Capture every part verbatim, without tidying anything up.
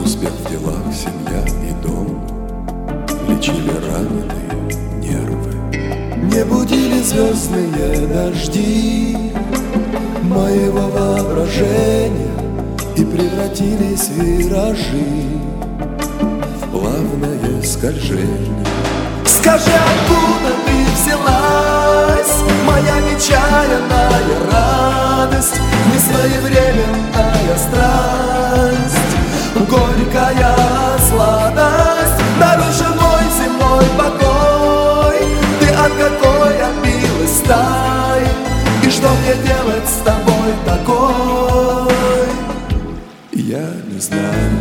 Успех в делах, семья и дом лечили раненые нервы. Не будили звездные дожди моего воображения и превратились виражи в плавное скольжение. Скажи, откуда ты взялась, моя нечаянная радость, несвоевременная страсть, горькая сладость, нарушен мой земной покой. Ты от какой отбилась стаи, и что мне делать с тобой такой, я не знаю.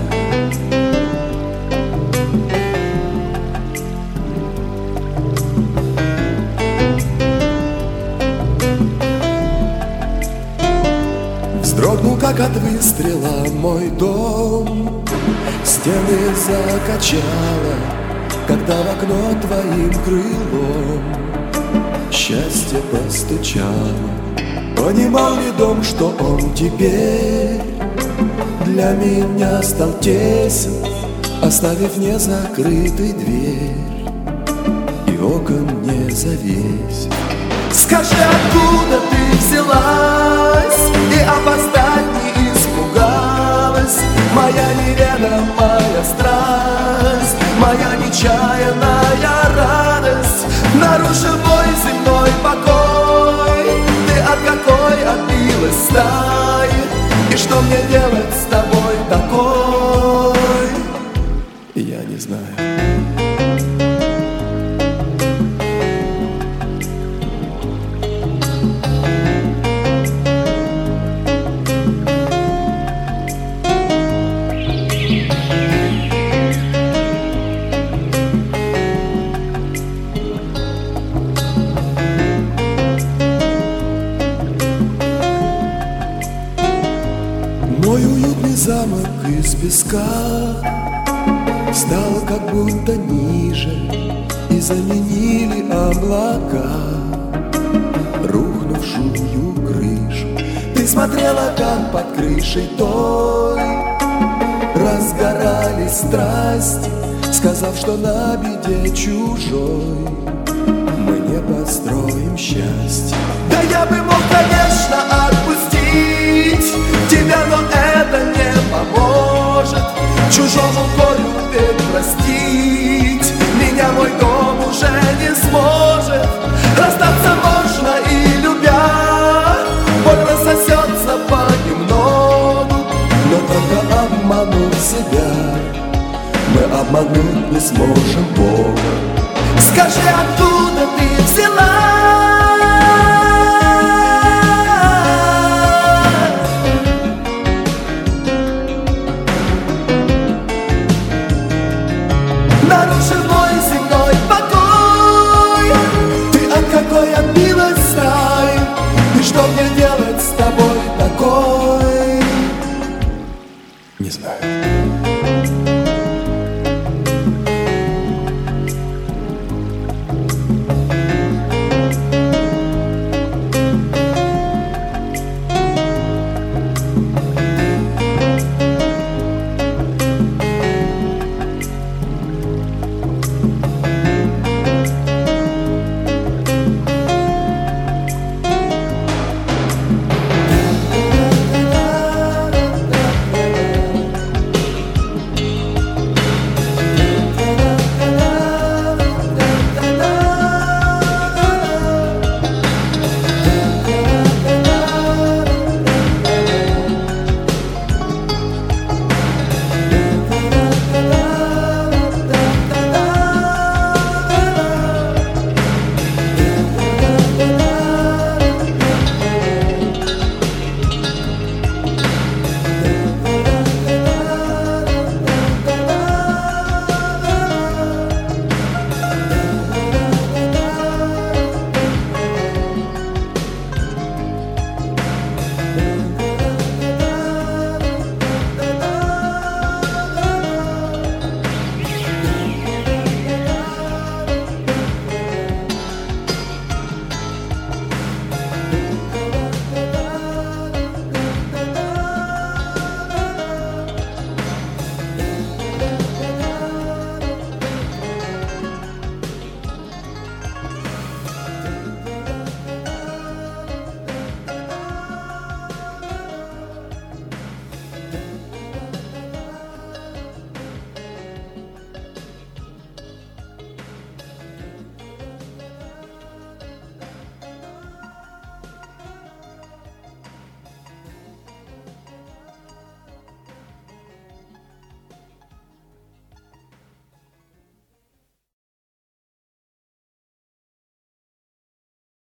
Вздрогнул, как от выстрела, мой дом, стены закачало, когда в окно твоим крылом счастье постучало. Понимал ли дом, что он теперь для меня стал тесен, оставив незакрытой дверь и окон не завесив? Скажи, откуда ты взялась и опоздать не испугалась, моя неведомая страсть, моя нечаянная радость, нарушил мой земной покой. Ты от какой отбилась стаи, и что мне делать с тобой такой, я не знаю. Мой уютный замок из песка стал как будто ниже, и заменили облака рухнувшую крышу. Ты смотрела, как под крышей той разгорались страсти, сказав, что на беде чужой мы не построим счастье. Да я бы мог, конечно, отпустить тебя, но это не поможет. Чужому горю ведь простить меня мой дом уже не сможет. Расстаться можно и любя, боль рассосется понемногу, но только обманув себя мы обмануть не сможем Бога. Скажи, откуда ты взялась, нарушил мой земной покой. Ты от какой отбилась стаи, и что мне делать с тобой такой, не знаю.